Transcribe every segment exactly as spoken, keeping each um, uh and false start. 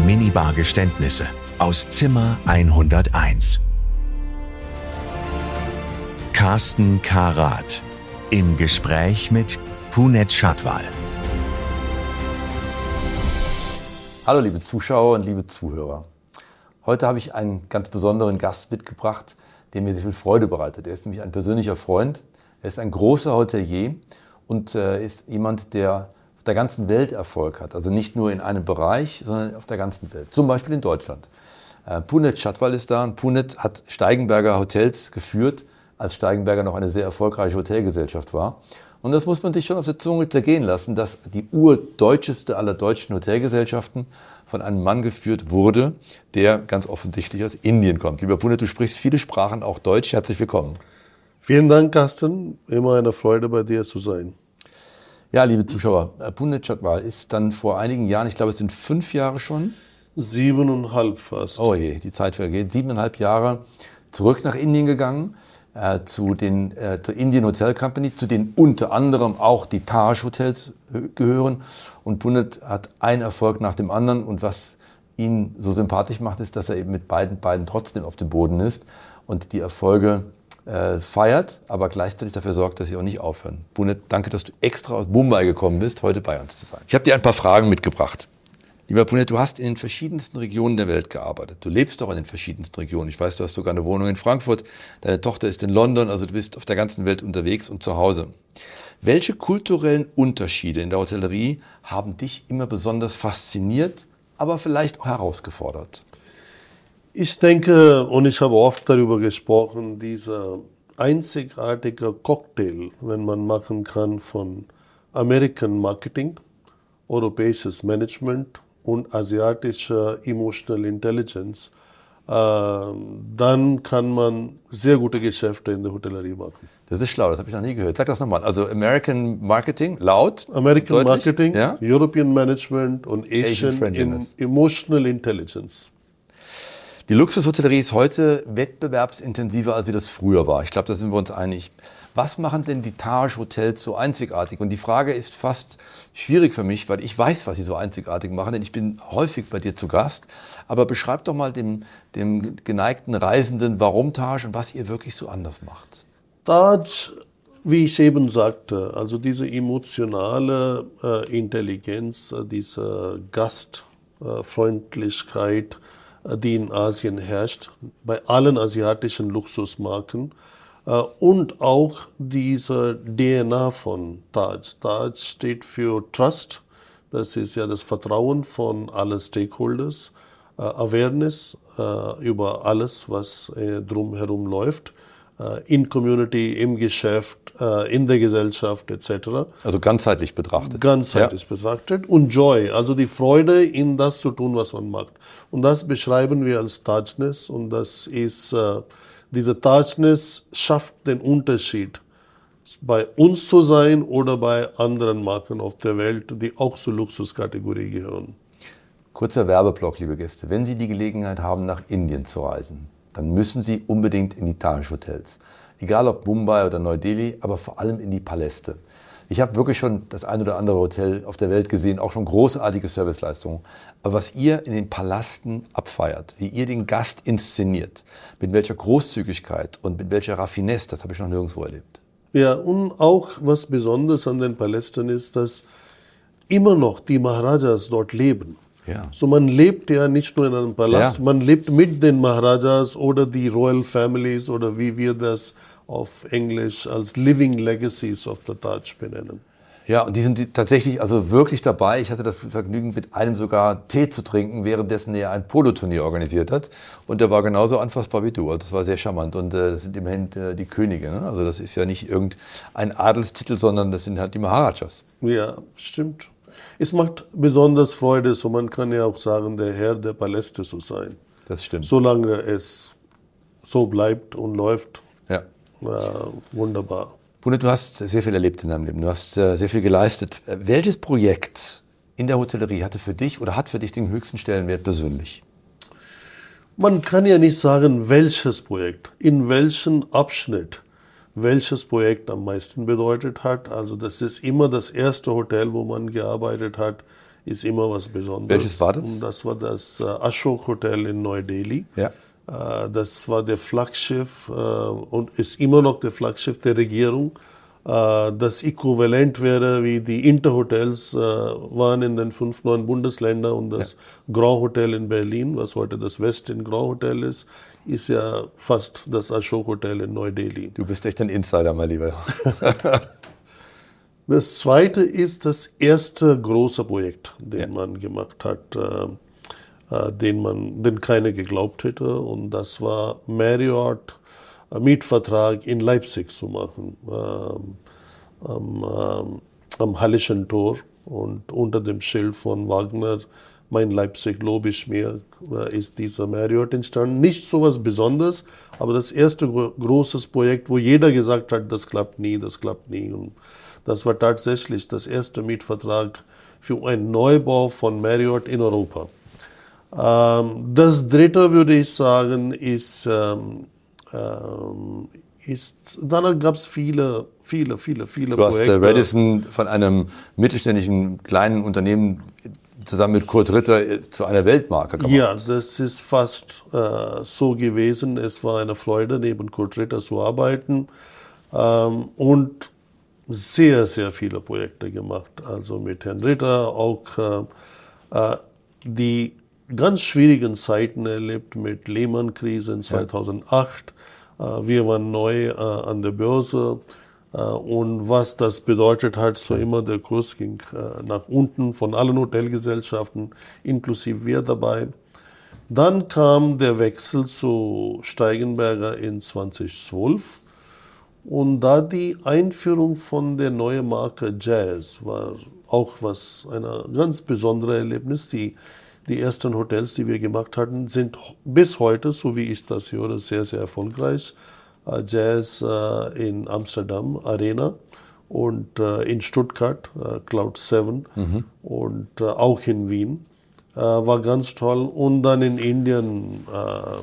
Minibar-Geständnisse aus Zimmer hunderteins. Carsten Karat im Gespräch mit Puneet Chhatwal. Hallo liebe Zuschauer und liebe Zuhörer. Heute habe ich einen ganz besonderen Gast mitgebracht, der mir sehr viel Freude bereitet. Er ist nämlich ein persönlicher Freund, er ist ein großer Hotelier und äh, ist jemand, der auf der ganzen Welt Erfolg hat. Also nicht nur in einem Bereich, sondern auf der ganzen Welt. Zum Beispiel in Deutschland. Äh, Puneet Chhatwal ist da und Puneet hat Steigenberger Hotels geführt, als Steigenberger noch eine sehr erfolgreiche Hotelgesellschaft war. Und das muss man sich schon auf der Zunge zergehen lassen, dass die urdeutscheste aller deutschen Hotelgesellschaften von einem Mann geführt wurde, der ganz offensichtlich aus Indien kommt. Lieber Puneet, du sprichst viele Sprachen, auch Deutsch. Herzlich willkommen. Vielen Dank, Carsten. Immer eine Freude, bei dir zu sein. Ja, liebe Zuschauer, Puneet Chhatwal ist dann vor einigen Jahren, ich glaube, es sind fünf Jahre schon. Siebeneinhalb fast. Oh je, die Zeit vergeht. Siebeneinhalb Jahre zurück nach Indien gegangen. Äh, zu den äh, zur Indian Hotel Company, zu denen unter anderem auch die Taj Hotels gehören. Und Puneet hat einen Erfolg nach dem anderen. Und was ihn so sympathisch macht, ist, dass er eben mit beiden beiden trotzdem auf dem Boden ist und die Erfolge äh, feiert, aber gleichzeitig dafür sorgt, dass sie auch nicht aufhören. Puneet, danke, dass du extra aus Mumbai gekommen bist, heute bei uns zu sein. Ich habe dir ein paar Fragen mitgebracht. Lieber Puneet, du hast in den verschiedensten Regionen der Welt gearbeitet. Du lebst doch in den verschiedensten Regionen. Ich weiß, du hast sogar eine Wohnung in Frankfurt. Deine Tochter ist in London, also du bist auf der ganzen Welt unterwegs und zu Hause. Welche kulturellen Unterschiede in der Hotellerie haben dich immer besonders fasziniert, aber vielleicht auch herausgefordert? Ich denke, und ich habe oft darüber gesprochen, dieser einzigartige Cocktail, wenn man machen kann von American Marketing, europäisches Management und asiatische Emotional Intelligence, äh, dann kann man sehr gute Geschäfte in der Hotellerie machen. Das ist schlau, das habe ich noch nie gehört. Sag das nochmal. Also American Marketing, laut, American deutlich, Marketing, ja? European Management und Asian, Asian in Emotional Intelligence. Die Luxushotellerie ist heute wettbewerbsintensiver, als sie das früher war. Ich glaube, da sind wir uns einig. Was machen denn die Taj-Hotels so einzigartig? Und die Frage ist fast schwierig für mich, weil ich weiß, was sie so einzigartig machen, denn ich bin häufig bei dir zu Gast. Aber beschreib doch mal dem, dem geneigten Reisenden, warum Taj und was ihr wirklich so anders macht. Taj, wie ich eben sagte, also diese emotionale äh, Intelligenz, äh, diese Gastfreundlichkeit, äh, die in Asien herrscht, bei allen asiatischen Luxusmarken, und auch diese D N A von Taj. Taj steht für Trust, das ist ja das Vertrauen von allen Stakeholders, äh, Awareness äh, über alles, was äh, drumherum läuft, äh, in Community, im Geschäft, äh, in der Gesellschaft et cetera. Also ganzheitlich betrachtet. Ganzheitlich ja. betrachtet und Joy, also die Freude in das zu tun, was man macht. Und das beschreiben wir als Tajness und das ist äh, diese Tajness schafft den Unterschied, bei uns zu sein oder bei anderen Marken auf der Welt, die auch zur Luxuskategorie gehören. Kurzer Werbeblock, liebe Gäste. Wenn Sie die Gelegenheit haben, nach Indien zu reisen, dann müssen Sie unbedingt in die Taj-Hotels. Egal ob Mumbai oder Neu-Delhi, aber vor allem in die Paläste. Ich habe wirklich schon das ein oder andere Hotel auf der Welt gesehen, auch schon großartige Serviceleistungen. Aber was ihr in den Palasten abfeiert, wie ihr den Gast inszeniert, mit welcher Großzügigkeit und mit welcher Raffinesse, das habe ich noch nirgendwo erlebt. Ja, und auch was Besonderes an den Palästen ist, dass immer noch die Maharajas dort leben. Ja. So man lebt ja nicht nur in einem Palast, ja. man lebt mit den Maharajas oder die Royal Families oder wie wir das auf Englisch als Living Legacies of the Taj benennen. Ja, und die sind tatsächlich also wirklich dabei. Ich hatte das Vergnügen, mit einem sogar Tee zu trinken, währenddessen er ein Poloturnier organisiert hat. Und der war genauso anfassbar wie du. Also das war sehr charmant. Und äh, das sind immerhin äh, die Könige. Ne? Also das ist ja nicht irgendein Adelstitel, sondern das sind halt die Maharajas. Ja, stimmt. Es macht besonders Freude, so man kann ja auch sagen, der Herr der Paläste zu sein. Das stimmt. Solange es so bleibt und läuft. Ja. Äh, wunderbar. Puneet, du hast sehr viel erlebt in deinem Leben, du hast äh, sehr viel geleistet. Welches Projekt in der Hotellerie hatte für dich oder hat für dich den höchsten Stellenwert persönlich? Man kann ja nicht sagen, welches Projekt, in welchem Abschnitt welches Projekt am meisten bedeutet hat. Also das ist immer das erste Hotel, wo man gearbeitet hat, ist immer was Besonderes. Welches war das? Und das war das äh, Ashok Hotel in Neu-Delhi. Ja. Äh, das war der Flaggschiff äh, und ist immer noch der Flaggschiff der Regierung. Äh, das Äquivalent wäre, wie die Interhotels äh, waren in den fünf neuen Bundesländern und das ja. Grand Hotel in Berlin, was heute das Westin Grand Hotel ist, ist ja fast das Ashok Hotel in Neu-Delhi. Du bist echt ein Insider, mein Lieber. Das zweite ist das erste große Projekt, den ja. man gemacht hat, äh, äh, den man, den keiner geglaubt hätte. Und das war Marriott äh, Mietvertrag in Leipzig zu machen, äh, am, äh, am Hallischen Tor und unter dem Schild von Wagner, mein Leipzig lobe ich mir, äh, ist dieser Marriott entstanden. Nicht so was Besonderes, aber das erste gro großes Projekt, wo jeder gesagt hat, das klappt nie, das klappt nie. Und das war tatsächlich das erste Mietvertrag für einen Neubau von Marriott in Europa. Ähm, das dritte, würde ich sagen, ist, ähm, ähm, ist danach gab es viele, viele, viele, viele du Projekte. Du hast äh, Radisson von einem mittelständischen kleinen Unternehmen zusammen mit Kurt Ritter zu einer Weltmarke gemacht. Ja, das ist fast äh, so gewesen. Es war eine Freude, neben Kurt Ritter zu arbeiten. Ähm, und sehr, sehr viele Projekte gemacht. Also mit Herrn Ritter auch äh, die ganz schwierigen Zeiten erlebt mit Lehman-Krise in zweitausendacht. Ja. Äh, wir waren neu äh, an der Börse. Äh, und was das bedeutet hat, so immer der Kurs ging äh, nach unten von allen Hotelgesellschaften, inklusive wir dabei. Dann kam der Wechsel zu Steigenberger in zweitausendzwölf. Und da die Einführung von der neuen Marke Jazz war auch was, ein ganz besonderes Erlebnis. Die, die ersten Hotels, die wir gemacht hatten, sind bis heute, so wie ich das höre, sehr, sehr erfolgreich. Uh, Jazz uh, in Amsterdam, Arena, und uh, in Stuttgart, uh, Cloud sieben, mhm. und uh, auch in Wien. Uh, war ganz toll. Und dann in Indien, uh,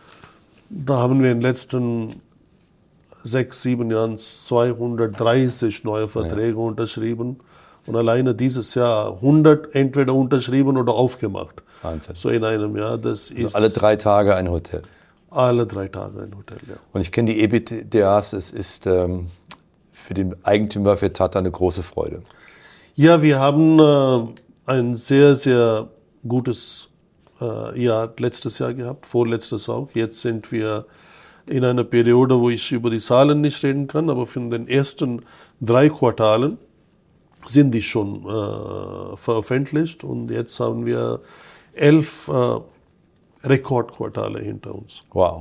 da haben wir in den letzten sechs, sieben Jahren zweihundertdreißig neue Verträge ja. unterschrieben und alleine dieses Jahr hundert entweder unterschrieben oder aufgemacht. Wahnsinn. So in einem Jahr. Das also ist alle drei Tage ein Hotel. Alle drei Tage ein Hotel, ja. Und ich kenne die E B D As, es ist ähm, für den Eigentümer, für Tata, eine große Freude. Ja, wir haben äh, ein sehr, sehr gutes äh, Jahr letztes Jahr gehabt, vorletztes auch. Jetzt sind wir in einer Periode, wo ich über die Zahlen nicht reden kann, aber für den ersten drei Quartalen sind die schon äh, veröffentlicht und jetzt haben wir elf äh, Rekordquartale hinter uns. Wow.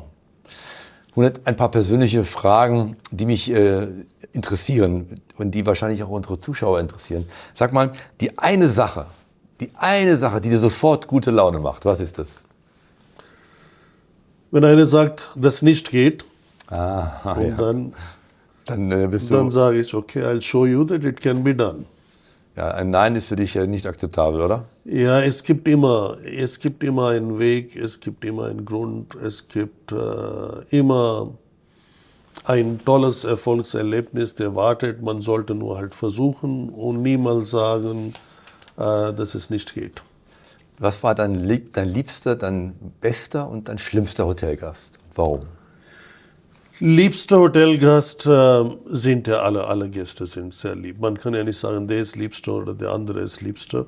Ein paar persönliche Fragen, die mich äh, interessieren und die wahrscheinlich auch unsere Zuschauer interessieren. Sag mal, die eine Sache, die eine Sache, die dir sofort gute Laune macht, was ist das? Wenn einer sagt, das nicht geht, ah, und ja. dann, dann, äh, bist du dann sage ich, okay, I'll show you that it can be done. Ja, ein Nein ist für dich äh, nicht akzeptabel, oder? Ja, es gibt immer, es gibt immer einen Weg, es gibt immer einen Grund, es gibt äh, immer ein tolles Erfolgserlebnis, der wartet. Man sollte nur halt versuchen und niemals sagen, äh, dass es nicht geht. Was war dein, lieb, dein liebster, dein bester und dein schlimmster Hotelgast? Warum? Liebster Hotelgast äh, sind ja alle, alle Gäste sind sehr lieb. Man kann ja nicht sagen, der ist liebster oder der andere ist liebster.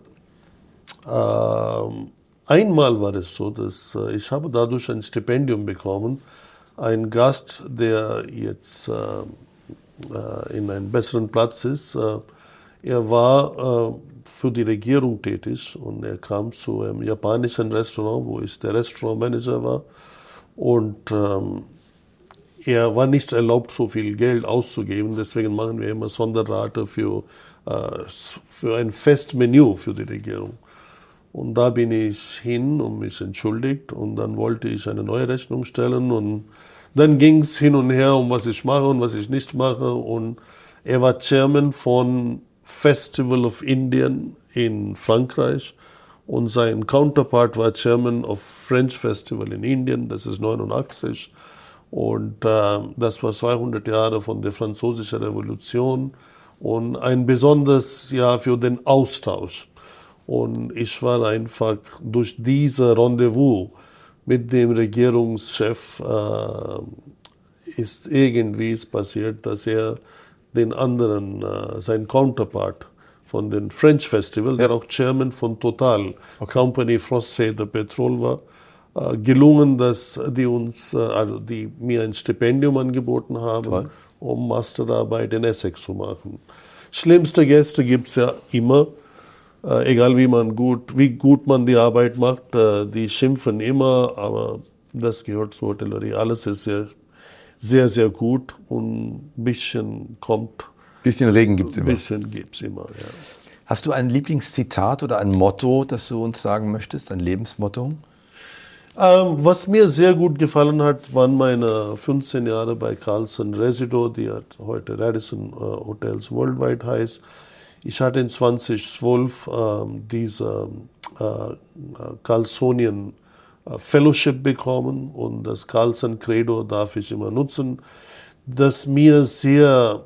Ähm, einmal war es so, dass äh, ich habe dadurch ein Stipendium bekommen. Ein Gast, der jetzt äh, äh, in einem besseren Platz ist, äh, er war äh, für die Regierung tätig und er kam zu einem japanischen Restaurant, wo ich der Restaurantmanager war. Und ähm, er war nicht erlaubt, so viel Geld auszugeben. Deswegen machen wir immer Sonderrate für, äh, für ein Festmenü für die Regierung. Und da bin ich hin und mich entschuldigt. Und dann wollte ich eine neue Rechnung stellen. Und dann ging es hin und her, um was ich mache und was ich nicht mache. Und er war Chairman von Festival of Indian in Frankreich. Und sein Counterpart war Chairman of French Festival in Indien. Das ist neunundachtzig. Und äh, das war zweihundert Jahre von der Französischen Revolution und ein besonderes Jahr für den Austausch. Und ich war einfach durch diese Rendezvous mit dem Regierungschef, äh, ist irgendwie es passiert, dass er den anderen, äh, sein Counterpart von dem French Festival, ja. der auch Chairman von Total, okay. Company Française de Petrol war, äh, gelungen, dass die uns, äh, also die mir ein Stipendium angeboten haben, Toll. um Masterarbeit in Essex zu machen. Schlimmste Gäste gibt es ja immer. Äh, egal wie man gut, wie gut man die Arbeit macht, äh, die schimpfen immer, aber das gehört zur Hotellerie. Alles ist sehr, sehr, sehr gut und ein bisschen kommt. Ein bisschen Regen gibt es immer. Ein bisschen gibt es immer, ja. Hast du ein Lieblingszitat oder ein Motto, das du uns sagen möchtest, ein Lebensmotto? Ähm, was mir sehr gut gefallen hat, waren meine fünfzehn Jahre bei Carlson Resido, die hat heute Radisson äh, Hotels Worldwide heißt. Ich hatte in zweitausendzwölf ähm, diese äh, Carlsonian äh, Fellowship bekommen und das Carlson Credo darf ich immer nutzen, das mir sehr,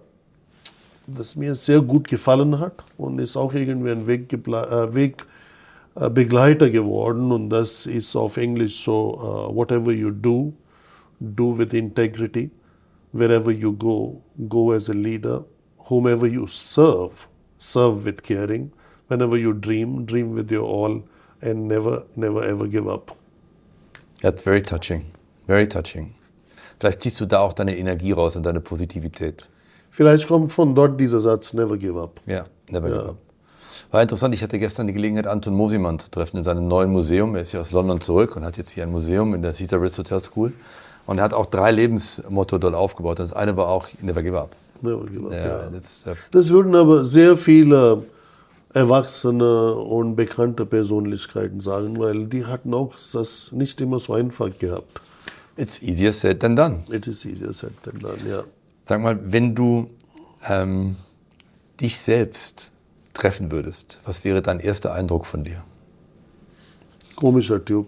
das mir sehr gut gefallen hat und ist auch irgendwie ein Wegbegleiter Weg, äh, geworden und das ist auf Englisch so, uh, whatever you do, do with integrity, wherever you go, go as a leader, whomever you serve, serve with caring. Whenever you dream, dream with your all and never, never ever give up. That's very touching, very touching. Vielleicht ziehst du da auch deine Energie raus und deine Positivität. Vielleicht kommt von dort dieser Satz, never give up. Ja, never ja. give up. War interessant, ich hatte gestern die Gelegenheit, Anton Mosimann zu treffen in seinem neuen Museum. Er ist ja aus London zurück und hat jetzt hier ein Museum in der Caesar Ritz Hotel School. Und er hat auch drei Lebensmotto dort aufgebaut. Das eine war auch, never give up. Never give up, ja, ja. Das, äh das würden aber sehr viele erwachsene und bekannte Persönlichkeiten sagen, weil die hatten auch das nicht immer so einfach gehabt. It's easier said than done. It is easier said than done, ja. Sag mal, wenn du ähm, dich selbst treffen würdest, was wäre dein erster Eindruck von dir? Komischer Typ.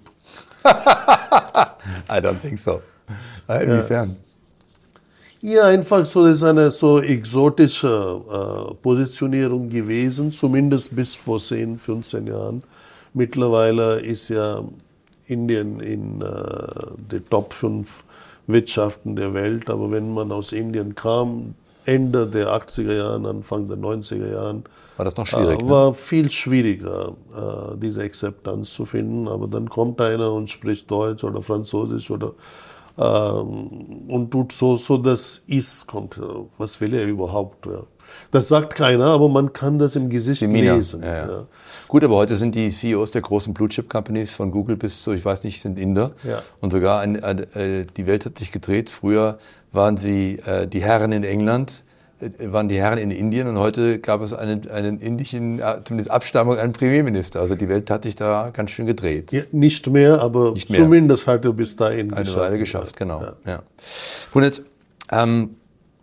I don't think so. Inwiefern? Ja. ja, einfach so, das ist eine so exotische äh, Positionierung gewesen, zumindest bis vor zehn, fünfzehn Jahren. Mittlerweile ist ja Indien in äh, den Top fünf Wirtschaften der Welt, aber wenn man aus Indien kam, Ende der achtziger Jahre, Anfang der neunziger Jahren, war das noch schwierig? Äh, war ne? viel schwieriger, äh, diese Akzeptanz zu finden. Aber dann kommt einer und spricht Deutsch oder Französisch oder ähm, und tut so, so das ist, kommt. Was will er überhaupt? Ja. Das sagt keiner, aber man kann das im Gesicht lesen. Ja, ja. Ja. Gut, aber heute sind die C E Os der großen Blue-Chip-Companies von Google bis zu, ich weiß nicht, sind Inder. Ja. Und sogar ein, äh, die Welt hat sich gedreht. Früher waren sie äh, die Herren in England, äh, waren die Herren in Indien und heute gab es einen, einen indischen, äh, zumindest Abstammung, einen Premierminister. Also die Welt hat sich da ganz schön gedreht. Ja, nicht mehr, aber nicht mehr. Zumindest hat er bis dahin eine geschafft. Weile geschafft, genau. Ja. Ja. Punet, ähm,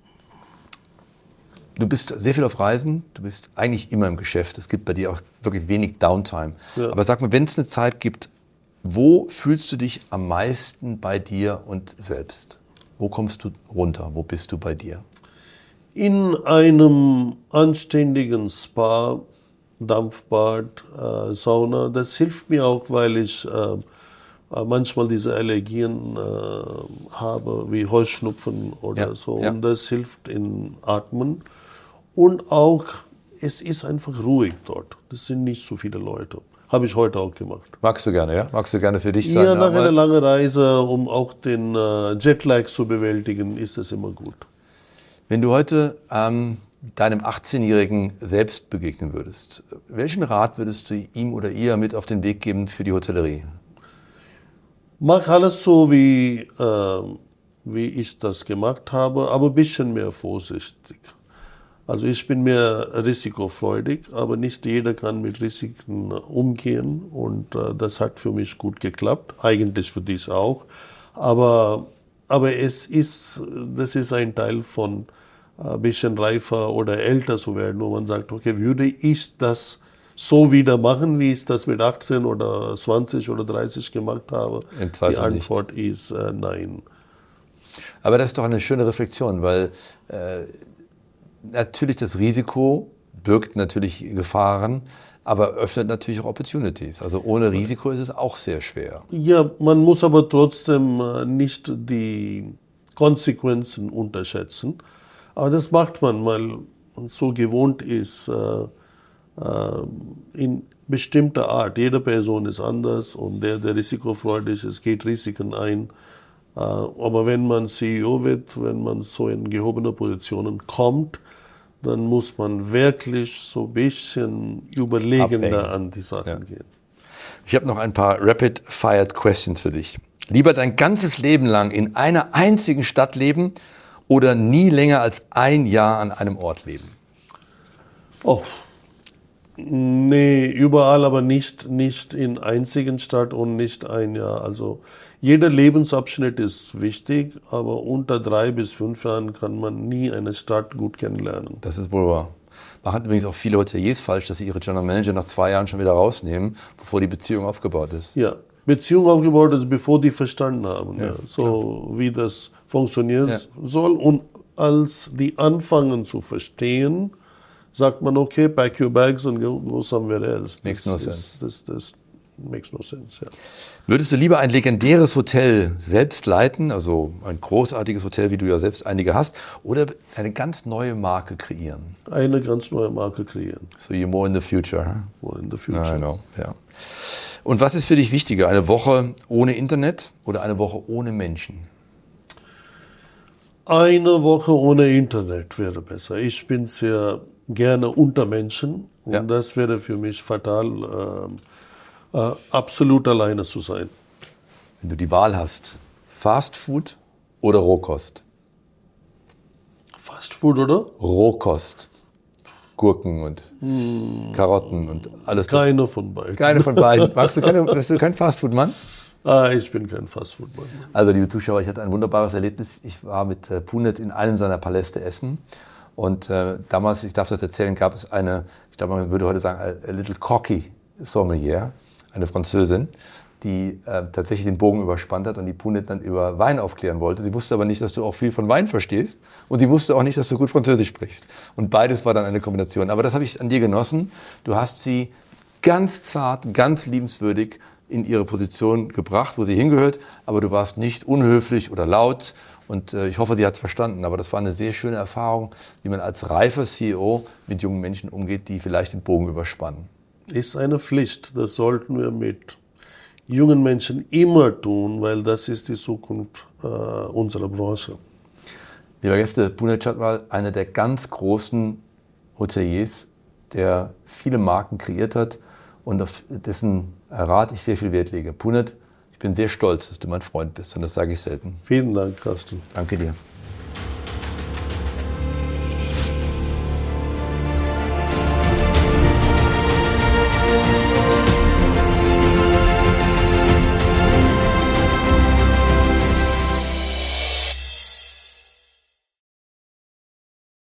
du bist sehr viel auf Reisen, du bist eigentlich immer im Geschäft. Es gibt bei dir auch wirklich wenig Downtime. Ja. Aber sag mal, wenn es eine Zeit gibt, wo fühlst du dich am meisten bei dir und selbst? Wo kommst du runter? Wo bist du bei dir? In einem anständigen Spa, Dampfbad, äh, Sauna. Das hilft mir auch, weil ich äh, manchmal diese Allergien äh, habe, wie Heuschnupfen oder ja, so. Ja. Und das hilft in Atmen. Und auch, es ist einfach ruhig dort. Das sind nicht so viele Leute. Habe ich heute auch gemacht. Magst du gerne, ja? Magst du gerne für dich sein? Ja, nach einer langen Reise, um auch den äh, Jetlag zu bewältigen, ist es immer gut. Wenn du heute ähm, deinem achtzehnjährigen selbst begegnen würdest, welchen Rat würdest du ihm oder ihr mit auf den Weg geben für die Hotellerie? Mach alles so, wie, äh, wie ich das gemacht habe, aber ein bisschen mehr vorsichtig. Also ich bin mehr risikofreudig, aber nicht jeder kann mit Risiken umgehen und äh, das hat für mich gut geklappt, eigentlich für dich auch. Aber, aber es ist, das ist ein Teil von ein äh, bisschen reifer oder älter zu werden, wo man sagt, okay, würde ich das so wieder machen, wie ich das mit achtzehn oder zwanzig oder dreißig gemacht habe? Die Antwort nicht. ist äh, nein. Aber das ist doch eine schöne Reflexion, weil äh, natürlich das Risiko birgt natürlich Gefahren, aber öffnet natürlich auch Opportunities. Also ohne Risiko ist es auch sehr schwer. Ja, man muss aber trotzdem äh, nicht die Konsequenzen unterschätzen. Aber das macht man, weil man so gewohnt ist, äh, äh, in bestimmter Art. Jede Person ist anders und der, der risikofreudig ist, geht Risiken ein. Äh, aber wenn man C E O wird, wenn man so in gehobene Positionen kommt, dann muss man wirklich so ein bisschen überlegender Abhängen. an die Sachen Ja. gehen. Ich habe noch ein paar Rapid-Fired Questions für dich. Lieber dein ganzes Leben lang in einer einzigen Stadt leben oder nie länger als ein Jahr an einem Ort leben? Oh, nee, überall, aber nicht, nicht in einzigen Stadt und nicht ein Jahr. Also jeder Lebensabschnitt ist wichtig, aber unter drei bis fünf Jahren kann man nie eine Stadt gut kennenlernen. Das ist wohl wahr. Machen übrigens auch viele Hoteliers falsch, dass sie ihre General Manager nach zwei Jahren schon wieder rausnehmen, bevor die Beziehung aufgebaut ist. Ja, Beziehung aufgebaut ist, bevor die verstanden haben, Ja, ja, so wie das funktionieren Ja. soll. Und als die anfangen zu verstehen, sagt man, okay, pack your bags and go, go somewhere else. Makes Das no ist- sense. Das, das makes no sense, ja. Würdest du lieber ein legendäres Hotel selbst leiten, also ein großartiges Hotel, wie du ja selbst einige hast, oder eine ganz neue Marke kreieren? Eine ganz neue Marke kreieren. So you're more in the future. Huh? More in the I future. know, ja. Und was ist für dich wichtiger, eine Woche ohne Internet oder eine Woche ohne Menschen? Eine Woche ohne Internet wäre besser. Ich bin sehr gerne unter Menschen und Ja. das wäre für mich fatal, ähm, äh, absolut alleine zu sein. Wenn du die Wahl hast, Fast Food oder Rohkost? Fast Food, oder? Rohkost. Gurken und Karotten und alles das. Keine von beiden. Keine von beiden. Magst du, keine, bist du kein Fastfood-Mann? Ah, ich bin kein Fastfood-Mann. Also, liebe Zuschauer, ich hatte ein wunderbares Erlebnis. Ich war mit äh, Punet in einem seiner Paläste essen. Und äh, damals, ich darf das erzählen, gab es eine, ich glaube, man würde heute sagen, a, a little cocky Sommelier, eine Französin, die äh, tatsächlich den Bogen überspannt hat und die Punet dann über Wein aufklären wollte. Sie wusste aber nicht, dass du auch viel von Wein verstehst und sie wusste auch nicht, dass du gut Französisch sprichst. Und beides war dann eine Kombination. Aber das habe ich an dir genossen. Du hast sie ganz zart, ganz liebenswürdig in ihre Position gebracht, wo sie hingehört, aber du warst nicht unhöflich oder laut und äh, ich hoffe, sie hat es verstanden. Aber das war eine sehr schöne Erfahrung, wie man als reifer C E O mit jungen Menschen umgeht, die vielleicht den Bogen überspannen. Ist eine Pflicht. Das sollten wir mit jungen Menschen immer tun, weil das ist die Zukunft äh, unserer Branche. Lieber Gäste, Punet Chhatwal, einer der ganz großen Hoteliers, der viele Marken kreiert hat und auf dessen Rat ich sehr viel Wert lege. Punet, ich bin sehr stolz, dass du mein Freund bist und das sage ich selten. Vielen Dank, Carsten. Danke dir.